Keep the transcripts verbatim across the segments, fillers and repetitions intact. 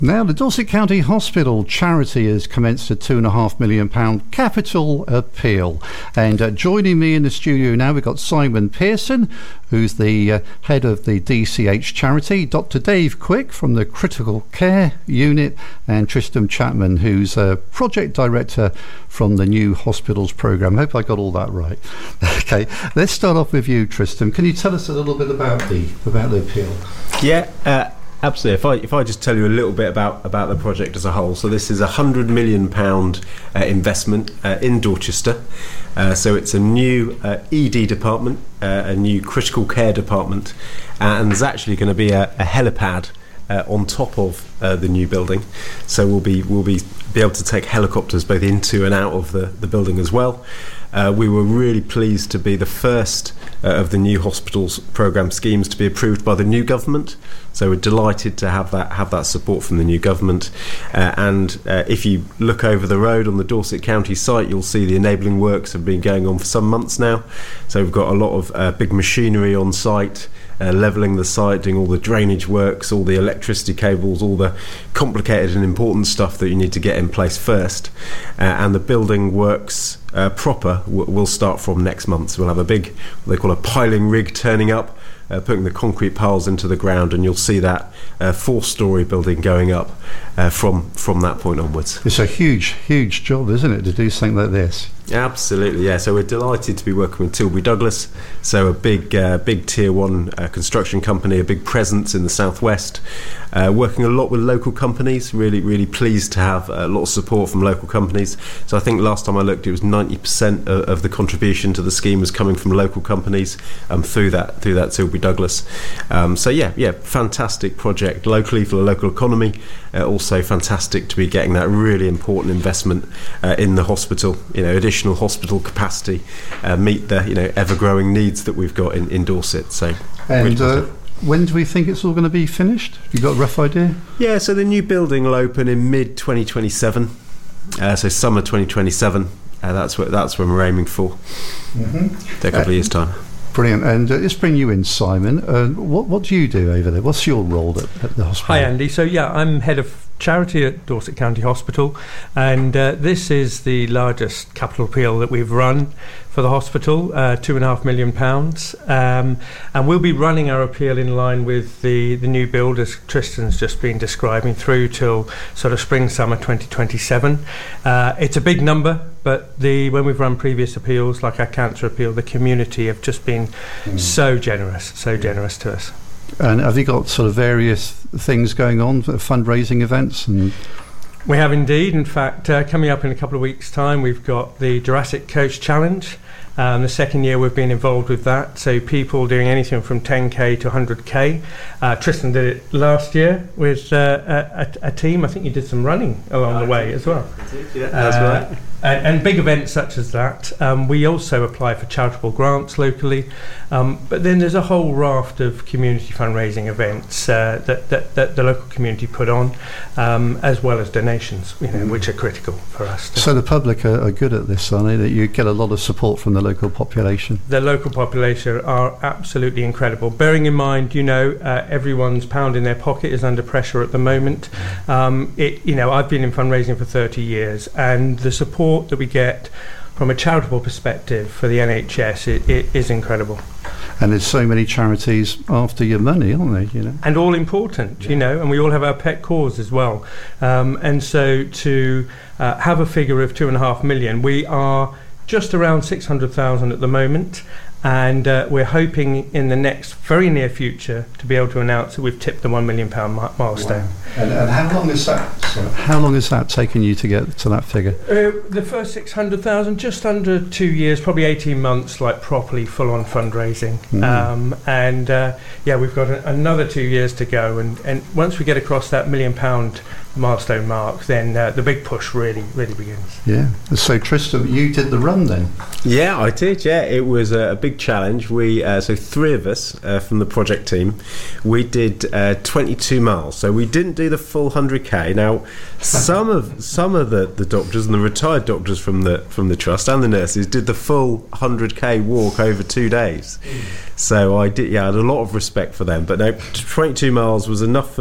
Now, the Dorset County Hospital charity has commenced a two and a half million pound capital appeal. And uh, joining me in the studio now, we've got Simon Pearson, who's the uh, head of the D C H charity, Doctor Dave Quick from the Critical Care Unit, and Tristram Chapman, who's a project director from the New Hospitals Programme. I hope I got all that right. Okay, let's start off with you, Tristram. Can you tell us a little bit about the about the appeal? Yeah. Uh Absolutely. If I if I just tell you a little bit about, about the project as a whole, so this is a hundred million pound uh, investment uh, in Dorchester. Uh, so it's a new uh, E D department, uh, a new critical care department, and there's actually going to be a, a helipad uh, on top of uh, the new building. So we'll be we'll be be able to take helicopters both into and out of the, the building as well. Uh, we were really pleased to be the first uh, of the New Hospitals Programme schemes to be approved by the new government. So we're delighted to have that have that support from the new government. Uh, and uh, if you look over the road on the Dorset County site, you'll see the enabling works have been going on for some months now. So we've got a lot of uh, big machinery on site, uh, levelling the site, doing all the drainage works, all the electricity cables, all the complicated and important stuff that you need to get in place first. Uh, and the building works Uh, proper w- will start from next month. So we'll have a big, what they call a piling rig turning up, uh, putting the concrete piles into the ground, and you'll see that uh, four-storey building going up uh, from from that point onwards. It's a huge, huge job, isn't it, to do something like this? Absolutely, yeah. So we're delighted to be working with Tilbury Douglas, so a big, uh, big tier one uh, construction company, a big presence in the southwest, uh, working a lot with local companies. Really, really pleased to have a lot of support from local companies. So I think last time I looked, it was ninety percent of, of the contribution to the scheme was coming from local companies um, through that through that Tilbury Douglas. Um, so yeah, yeah, fantastic project locally for the local economy. Uh, also fantastic to be getting that really important investment uh, in the hospital. You know, additional hospital capacity, uh, meet the you know ever-growing needs that we've got in, in Dorset. So, and really uh, when do we think it's all going to be finished? You got a rough idea? Yeah, so the new building will open in mid twenty twenty-seven. Uh, so summer twenty twenty-seven. Uh, that's what that's what we're aiming for. Mm-hmm. A couple uh, of years time. Brilliant. And uh, let's bring you in, Simon. Uh, what what do you do over there? What's your role at, at the hospital? Hi, Andy. So yeah, I'm head of charity at Dorset County Hospital, and uh, this is the largest capital appeal that we've run for the hospital, uh, two and a half million pounds, um, and we'll be running our appeal in line with the, the new build, as Tristan's just been describing, through till sort of spring summer twenty twenty-seven. Uh, it's a big number, but the when we've run previous appeals, like our cancer appeal, the community have just been mm. so generous, so generous to us. And have you got sort of various things going on, fundraising events? And we have indeed. In fact, uh, coming up in a couple of weeks' time, we've got the Jurassic Coach Challenge. Um, the second year we've been involved with that. So people doing anything from ten k to one hundred k. Uh, Tristan did it last year with uh, a, a team. I think you did some running along the way as well. I did, yeah, that's uh, right. And, and big events such as that. Um, we also apply for charitable grants locally, um, but then there's a whole raft of community fundraising events uh, that, that, that the local community put on, um, as well as donations, you know, which are critical for us. So the public are, are good at this, aren't they? That you get a lot of support from the local population. The local population are absolutely incredible. Bearing in mind, you know, uh, everyone's pound in their pocket is under pressure at the moment. Um, it, you know, I've been in fundraising for thirty years, and the support that we get from a charitable perspective for the N H S it, it is incredible. And there's so many charities after your money, aren't they? You know, and all important, yeah. You know, and we all have our pet cause as well. Um, and so to uh, have a figure of two and a half million, we are just around six hundred thousand at the moment. And uh, we're hoping in the next very near future to be able to announce that we've tipped the one million pound mi- milestone. Wow. And, and how long is that? Sorry, how long has that taken you to get to that figure? Uh, the first six hundred thousand, just under two years, probably eighteen months, like properly full-on fundraising. Mm. Um, and uh, yeah, we've got a, another two years to go. And, and once we get across that million pound milestone mark, then uh, the big push really, really begins. Yeah. So Tristan, you did the run then? Yeah, I did. Yeah, it was a, a big challenge. We uh, so three of us uh, from the project team, we did uh, twenty-two miles. So we didn't do the full one hundred k. Now, some of some of the, the doctors and the retired doctors from the from the trust and the nurses did the full one hundred k walk over two days. So I did. Yeah, I had a lot of respect for them. But no, twenty-two miles was enough for me.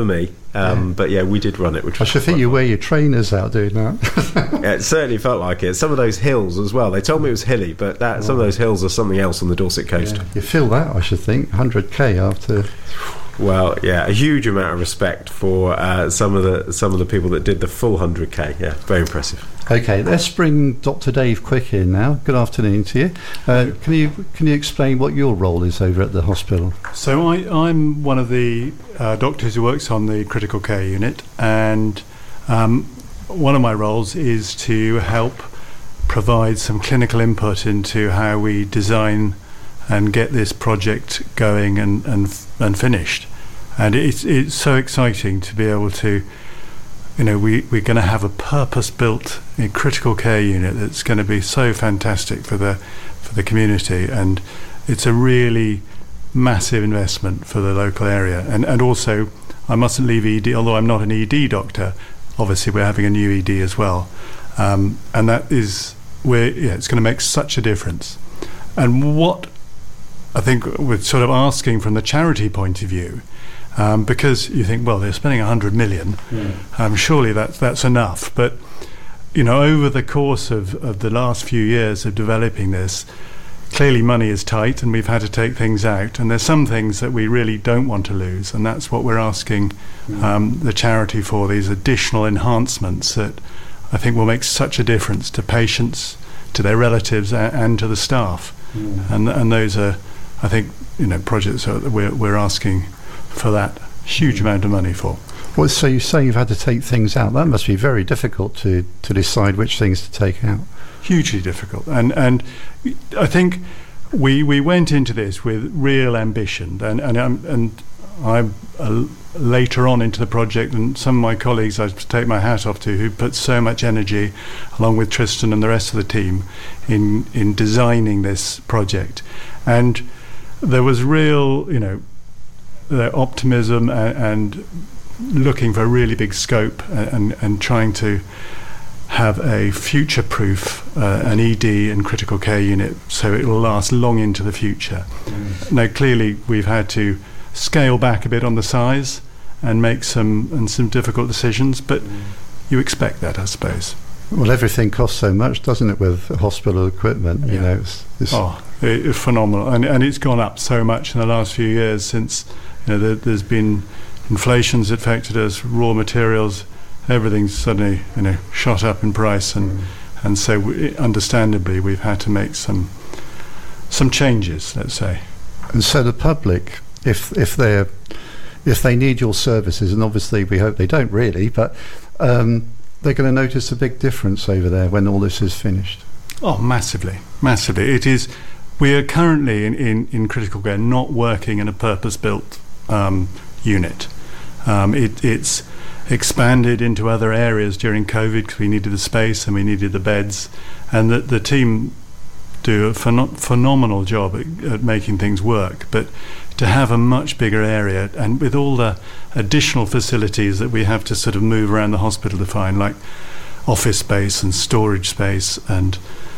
Um, Yeah. But yeah, we did run it. Which I was should think quite you fun. wear your trainers out doing that. Yeah, it certainly felt like it. Some of those hills as well. They told me it was hilly, but that some of those hills are something else on the Dorset coast. Yeah. You feel that, I should think, one hundred k after. Well, yeah, a huge amount of respect for uh, some of the some of the people that did the full one hundred k. Yeah, very impressive. Okay, let's bring Doctor Dave Quick in now. Good afternoon to you. Uh, can you can you explain what your role is over at the hospital? So I, I'm one of the uh, doctors who works on the critical care unit, and um, one of my roles is to help provide some clinical input into how we design and get this project going and and, and finished. And it's it's so exciting to be able to, you know, we, we're going to have a purpose-built uh, critical care unit that's going to be so fantastic for the for the community, and it's a really massive investment for the local area. And and also, I mustn't leave E D, although I'm not an E D doctor. Obviously, we're having a new E D as well, um, and that is where yeah, it's going to make such a difference. And what I think we're sort of asking from the charity point of view. Um, because you think, well, they're spending one hundred million, Yeah. um, surely that's, that's enough. But, you know, over the course of, of the last few years of developing this, clearly money is tight and we've had to take things out. And there's some things that we really don't want to lose. And that's what we're asking um, the charity for, these additional enhancements that I think will make such a difference to patients, to their relatives, a- and to the staff. Mm. And and those are, I think, you know, projects that we're, we're asking for that huge amount of money for. Well, so you say you've had to take things out. That must be very difficult to, to decide which things to take out. Hugely difficult. And and I think we we went into this with real ambition. And and I'm, and I'm uh, later on into the project, and some of my colleagues I have to take my hat off to, who put so much energy, along with Tristan and the rest of the team, in in designing this project. And there was real, you know, their optimism and, and looking for a really big scope and, and, and trying to have a future-proof uh, an E D and critical care unit so it will last long into the future. Mm. Now, clearly, we've had to scale back a bit on the size and make some and some difficult decisions, but mm. you expect that, I suppose. Well, everything costs so much, doesn't it, with hospital equipment? You Yeah. know, it's, it's Oh, it, it's phenomenal, and and it's gone up so much in the last few years since. You know, there, there's been inflation's affected us, raw materials, everything's suddenly, you know, shot up in price, and mm. and so we, understandably we've had to make some some changes, let's say. And so the public, if if they're if they need your services, and obviously we hope they don't really, but um, they're going to notice a big difference over there when all this is finished. Oh, massively, massively. It is. We are currently in, in, in critical care not working in a purpose-built um, unit. Um, it, it's expanded into other areas during COVID because we needed the space and we needed the beds, and the, the team do a phen- phenomenal job at, at making things work. But to have a much bigger area, and with all the additional facilities that we have to sort of move around the hospital to find, like office space and storage space, and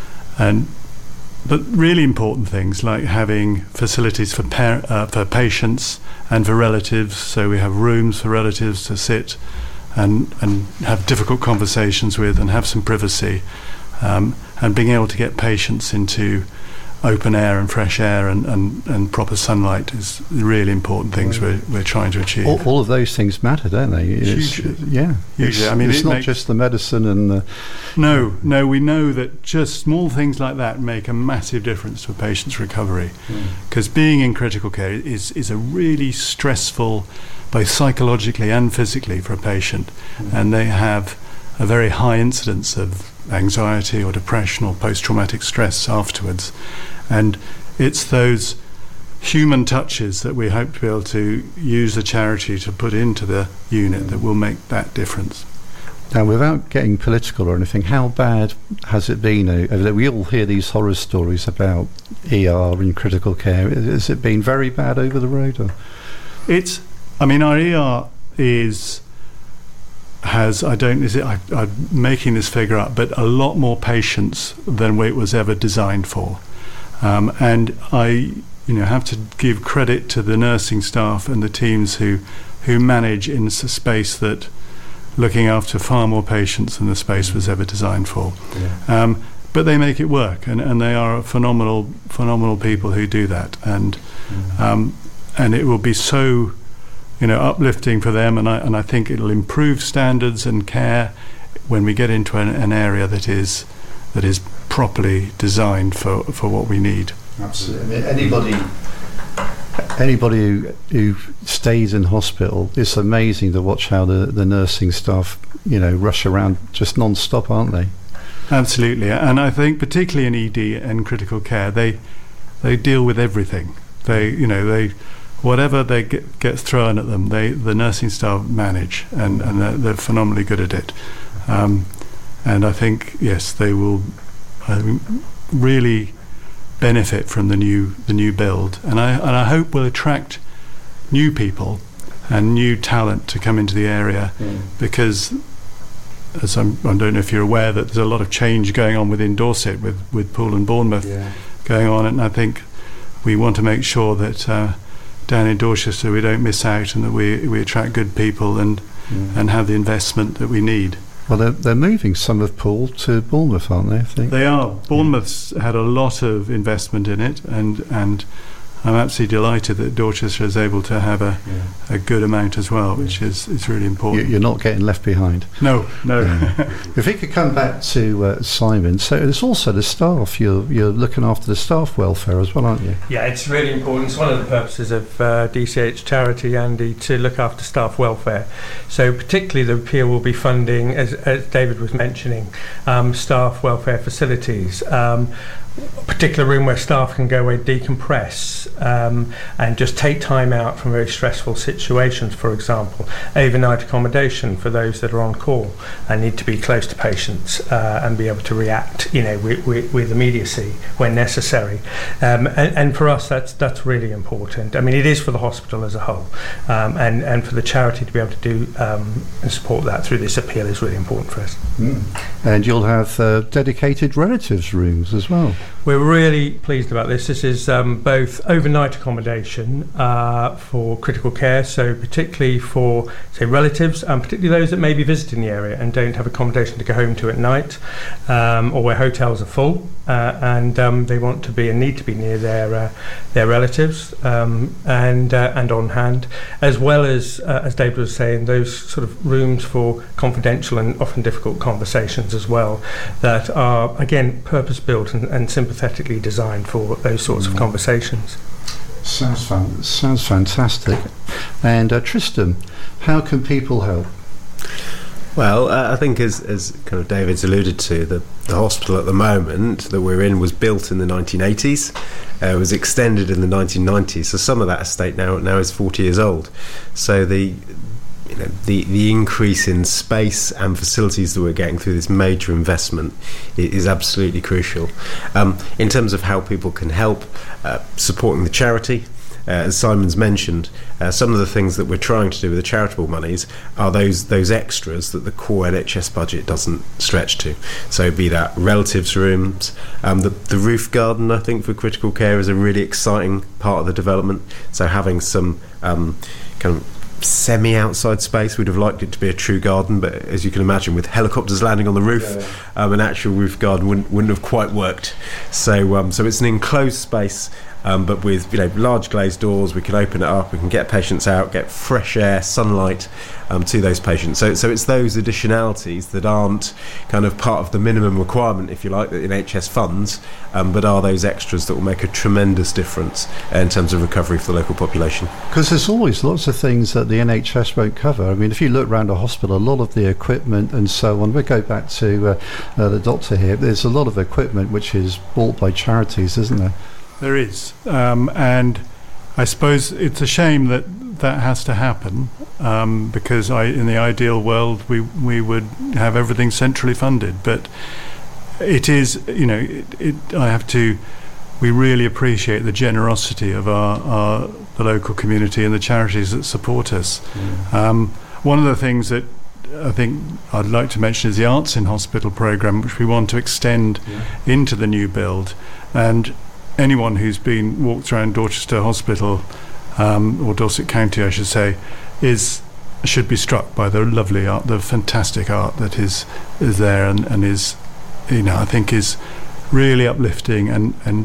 and but really important things like having facilities for par- uh, for patients and for relatives. So we have rooms for relatives to sit and and have difficult conversations with and have some privacy, um, and being able to get patients into open air and fresh air and, and, and proper sunlight is really important things we're, we're trying to achieve. All, all of those things matter, don't they? It's, Hugely. yeah. Hugely. It's, I mean, it's it not makes- just the medicine and the... No, no, we know that just small things like that make a massive difference to a patient's recovery. Because mm. being in critical care is, is a really stressful, both psychologically and physically, for a patient. Mm. And they have a very high incidence of anxiety or depression or post-traumatic stress afterwards. And it's those human touches that we hope to be able to use the charity to put into the unit that will make that difference. Now, without getting political or anything, how bad has it been over there? We all hear these horror stories about E R and critical care. Has it been very bad over the road? Or? It's, I mean, our E R is, has, I don't, is it, I, I'm making this figure up, but a lot more patients than it was ever designed for. Um, and I, you know, have to give credit to the nursing staff and the teams who who manage in a space that looking after far more patients than the space was ever designed for. Yeah. Um, but they make it work, and, and they are phenomenal, phenomenal people who do that. And mm. um, and it will be so, you know, uplifting for them, and I and I think it'll improve standards and care when we get into an, an area that is that is properly designed for, for what we need. Absolutely. I mean, anybody anybody who, who stays in hospital, it's amazing to watch how the, the nursing staff, you know, rush around just non-stop, aren't they? Absolutely. And I think particularly in E D and critical care, they they deal with everything. They, you know, they whatever they get, gets thrown at them, they the nursing staff manage, and, and they're, they're phenomenally good at it. Um, and I think, yes, they will uh, really benefit from the new the new build, and I and I hope will attract new people and new talent to come into the area, mm. because as I'm, I don't know if you're aware that there's a lot of change going on within Dorset with with Poole and Bournemouth yeah. going on, and I think we want to make sure that uh, down in Dorchester we don't miss out, and that we we attract good people and mm. and have the investment that we need. Well, they're, they're moving some of Poole to Bournemouth, aren't they, I think? They are. Bournemouth's had a lot of investment in it, and, and I'm absolutely delighted that Dorchester is able to have a, yeah. a good amount as well, which is, is really important. You're not getting left behind. No, no. Yeah. If we could come back to uh, Simon, so there's also the staff. You're, you're looking after the staff welfare as well, aren't you? Yeah, it's really important. It's one of the purposes of uh, D C H Charity, Andy, to look after staff welfare. So particularly the appeal will be funding, as, as David was mentioning, um, staff welfare facilities. Um, a particular room where staff can go away, decompress, um, and just take time out from very stressful situations. For example, overnight accommodation for those that are on call and need to be close to patients uh, and be able to react, you know, with, with, with immediacy when necessary. Um, and, and for us, that's that's really important. I mean, it is for the hospital as a whole, um, and and for the charity to be able to do um, and support that through this appeal is really important for us. Mm. And you'll have uh, dedicated relatives rooms as well. We're really pleased about this. This is um, both overnight accommodation uh, for critical care, so particularly for, say, relatives, and particularly those that may be visiting the area and don't have accommodation to go home to at night, um, or where hotels are full, uh, and um, they want to be and need to be near their uh, their relatives um, and uh, and on hand, as well as, uh, as David was saying, those sort of rooms for confidential and often difficult conversations as well, that are, again, purpose-built and, and sympathetically designed for those sorts of conversations. Sounds fun. Sounds fantastic. And uh, Tristan, how can people help? Well, uh, I think as, as kind of David's alluded to, the, the hospital at the moment that we're in was built in the nineteen eighties, uh, was extended in the nineteen nineties, so some of that estate now now is forty years old. So the you know, the, the increase in space and facilities that we're getting through this major investment is absolutely crucial. Um, in terms of how people can help, uh, supporting the charity, Uh, as Simon's mentioned, uh, some of the things that we're trying to do with the charitable monies are those those extras that the core N H S budget doesn't stretch to. So be that relatives rooms, um, the, the roof garden, I think, for critical care is a really exciting part of the development. So having some um, kind of semi-outside space. We'd have liked it to be a true garden, but as you can imagine, with helicopters landing on the roof, yeah. um, an actual roof garden wouldn't, wouldn't have quite worked. So um, so it's an enclosed space, um, but with, you know, large glazed doors. We can open it up, we can get patients out, get fresh air, sunlight um, to those patients. So so it's those additionalities that aren't kind of part of the minimum requirement, if you like, that N H S funds, um, but are those extras that will make a tremendous difference in terms of recovery for the local population. Because there's always lots of things that the N H S won't cover. I mean, if you look around a hospital, a lot of the equipment and so on, we go back to uh, uh, the doctor here, there's a lot of equipment which is bought by charities, isn't there? There is, um, and I suppose it's a shame that that has to happen, um, because I, in the ideal world we we would have everything centrally funded, but it is, you know, it, it, I have to, we really appreciate the generosity of our, our the local community and the charities that support us. Mm. Um, one of the things that I think I'd like to mention is the Arts in Hospital programme, which we want to extend yeah. into the new build. And anyone who's been walked around Dorchester Hospital, um, or Dorset County I should say, is should be struck by the lovely art, the fantastic art that is is there, and, and is, you know, I think is really uplifting, and, and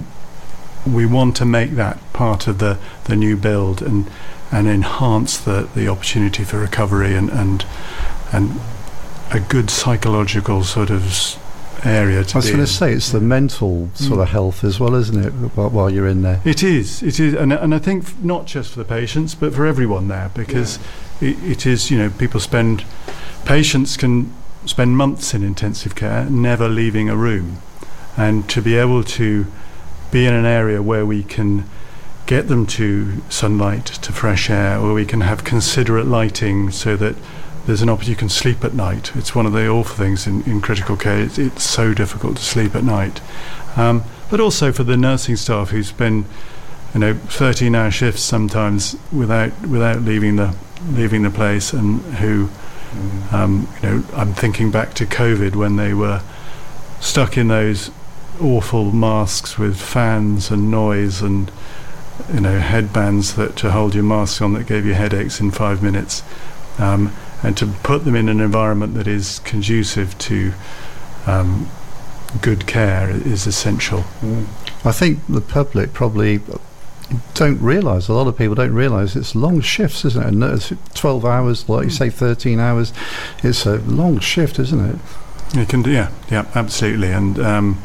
we want to make that part of the, the new build, and and enhance the, the opportunity for recovery, and, and and a good psychological sort of s- area to I was be going in. to say it's the mental sort of health as well, isn't it, while, while you're in there? It is, it is, and and I think f- not just for the patients, but for everyone there, because it, it is, you know, people spend, patients can spend months in intensive care, never leaving a room, and to be able to be in an area where we can get them to sunlight, to fresh air, where we can have considerate lighting, so that there's an opportunity you can sleep at night. It's one of the awful things in, in critical care. It's, it's so difficult to sleep at night. Um, but also for the nursing staff who spend, you know, thirteen hour shifts sometimes without without leaving the leaving the place, and who, um, you know, I'm thinking back to COVID when they were stuck in those awful masks with fans and noise, and, you know, headbands that to hold your mask on that gave you headaches in five minutes. Um, and to put them in an environment that is conducive to um, good care is essential. Mm. I think the public probably don't realise, a lot of people don't realise it's long shifts, isn't it? And it's twelve hours, like you say, thirteen hours. It's a long shift, isn't it? You can do, yeah, yeah, absolutely. And um,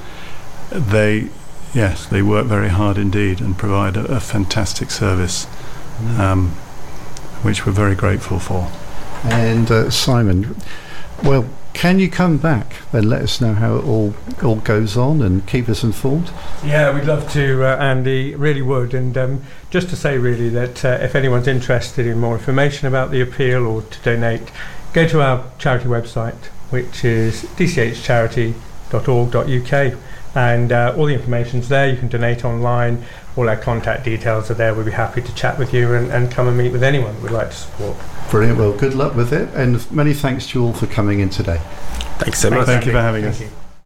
they, yes, they work very hard indeed and provide a, a fantastic service, mm. um, which we're very grateful for. And uh, Simon, well, can you come back and let us know how it all all goes on and keep us informed? Yeah, we'd love to, uh, Andy, really would. And um, just to say really that uh, if anyone's interested in more information about the appeal or to donate, go to our charity website, which is d c h charity dot org dot u k, and uh, all the information's there. You can donate online. All our contact details are there. We'd be happy to chat with you and, and come and meet with anyone that would like to support. Brilliant. Well, good luck with it, and many thanks to you all for coming in today. Thanks so Thanks, much. Thank you Andy. for having Thank us. you.